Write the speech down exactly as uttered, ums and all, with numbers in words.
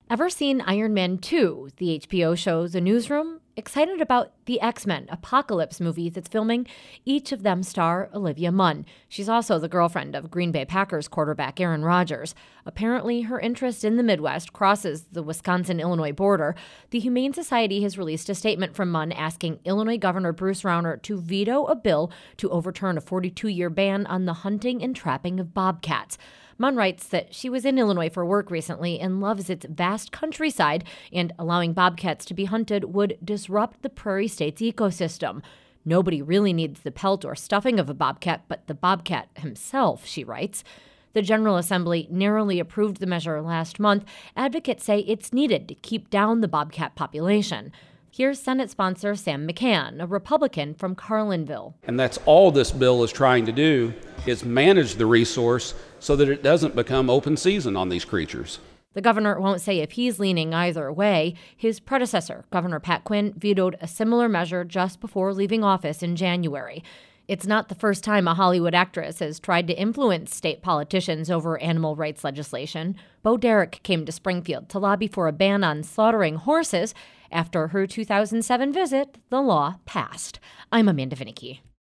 Ever seen Iron Man two? The H B O show The Newsroom? Excited about the X-Men Apocalypse movie that's filming? Each of them star Olivia Munn. She's also the girlfriend of Green Bay Packers quarterback Aaron Rodgers. Apparently, her interest in the Midwest crosses the Wisconsin-Illinois border. The Humane Society has released a statement from Munn asking Illinois Governor Bruce Rauner to veto a bill to overturn a forty-two-year ban on the hunting and trapping of bobcats. Munn writes that she was in Illinois for work recently and loves its vast countryside, and allowing bobcats to be hunted would disrupt the prairie state's ecosystem. Nobody really needs the pelt or stuffing of a bobcat but the bobcat himself, she writes. The General Assembly narrowly approved the measure last month. Advocates say it's needed to keep down the bobcat population. Here's Senate sponsor Sam McCann, a Republican from Carlinville. And that's all this bill is trying to do, is manage the resource so that it doesn't become open season on these creatures. The governor won't say if he's leaning either way. His predecessor, Governor Pat Quinn, vetoed a similar measure just before leaving office in January. It's not the first time a Hollywood actress has tried to influence state politicians over animal rights legislation. Bo Derek came to Springfield to lobby for a ban on slaughtering horses. After her two thousand seven visit, the law passed. I'm Amanda Vinicky.